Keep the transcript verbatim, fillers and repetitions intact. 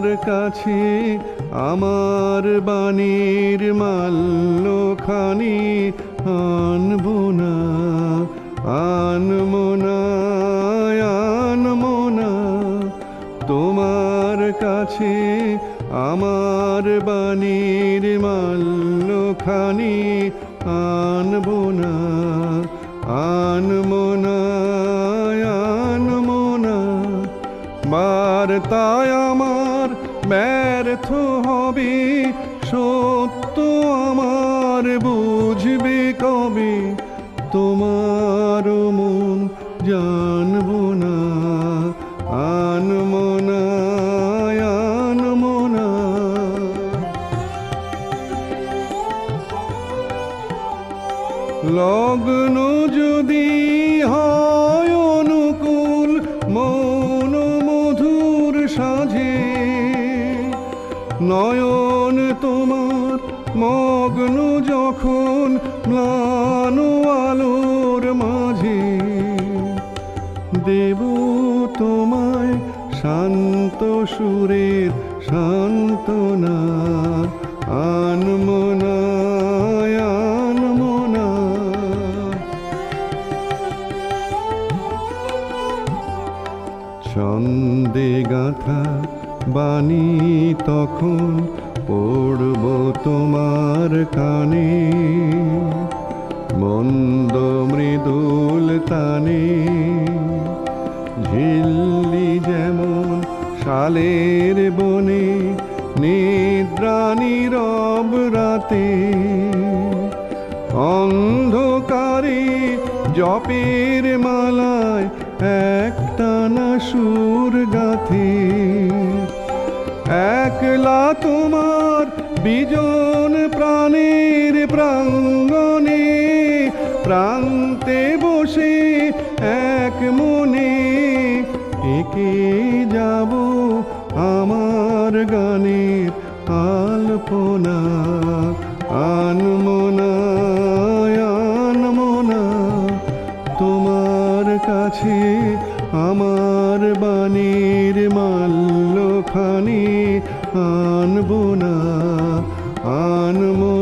তোমার কাছে আমার বাণীর মাল্যখানি আনবো না, আনবো না, আনবো না। তোমার কাছে আমার বাণীর মাল্যখানি আনবো না, আনবো না, আনবো না। বার্তায় আমার ব্যর্থ হবে, সত্য আমার বুঝবে কবে, তোমার মন জানবো না, আনবো না, আনবো না। লগ্ন যদি হয় অনুকূল মন মধুর সাজে, নয়ন তোমার মগ্ন যখন ম্লান আলোর মাঝে, দেব তোমায় শান্ত সুরের সান্ত্বনা, আনবো না, আনবো না। ছন্দে গাথা বাণী তখন পড়ব তোমার কানে, মন্দ মৃদুল তানে। ঝিল্লি যেমন শালের বনে, নিদ্রা নীরব রাতে, অন্ধকারে জপের মালায় একটানা সুর গাথে। একলা তোমার বিজন প্রাণের প্রাঙ্গণে, প্রান্তে বসে এক মনে একে যাব আমার গানের আলপনা, আনবো না, আনবো না। তোমার কাছে আমার বাণীর মাল্যখানি আনবো না, আনবো